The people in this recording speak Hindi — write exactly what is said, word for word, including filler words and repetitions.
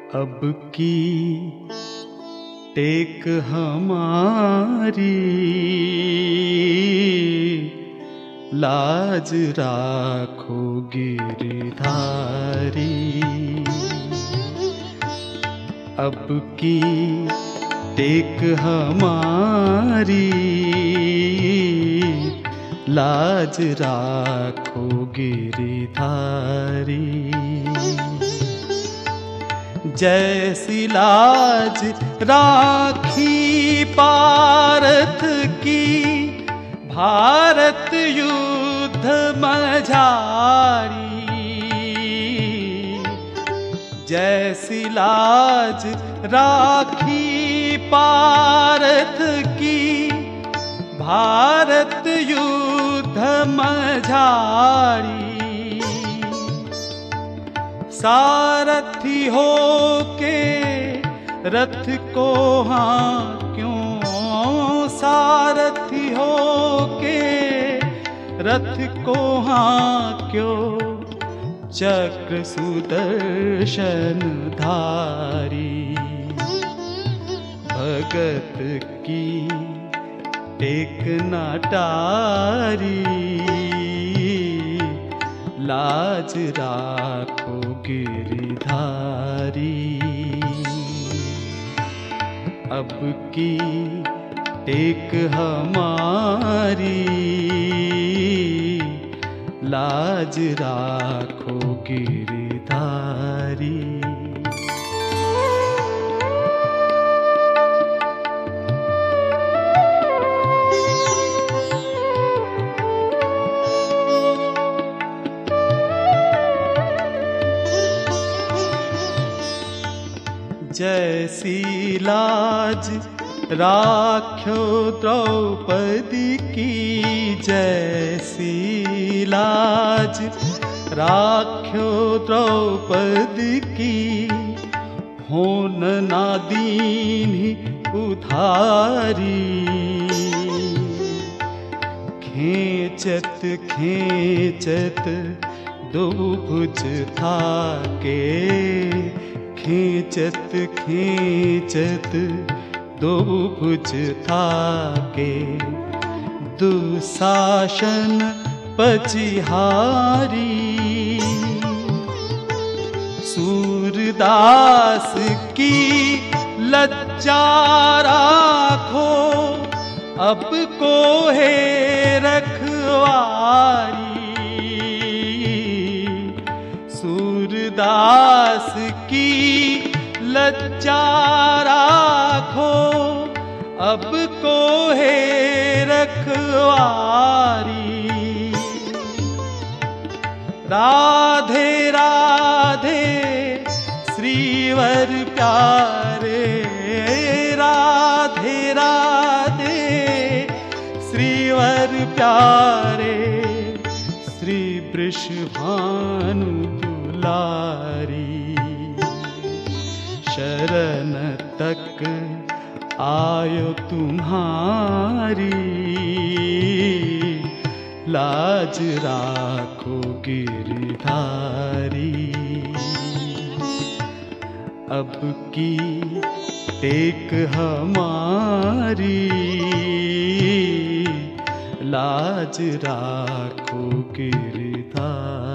अब की टेक हमारी, लाज राखो गिरधारी। अब की टेक हमारी, लाज राखो गिरधारी। जैसी लाज राखी पारथ की, भारत युद्ध मझारी। जैसी लाज राखी पारथ की, भारत युद्ध मझारी। सारथी हो के रथ को हाँ क्यों, सारथी हो के रथ को हाँ क्यों, चक्र सुदर्शन धारी। भगत की टेक न टारी, लाज राखो गिरधारी। अब की टेक हमारी, लाज राखो गिरधारी। जैसी लाज राख्यो द्रौपदी की, जैसी लाज राख्यो द्रौपदी की, होन ना दीन्ही उधारी। खेचत खेचत दो भुज थाके, खेचत खेचत दो भुज थाके। दुशासन पचिहारी, सूरदास की लज्जा राखो, अब को है रखवारी। सूरदास की लज्जा राखो, अब को है रखवारी। राधे राधे श्रीवर प्यारे, राधे राधे श्रीवर प्यारे। श्री वृषभानु दुलारी, शरण तक आयो तुम्हारी, लाज राखो गिरधारी। अब की टेक हमारी, लाज राखो गिरधारी।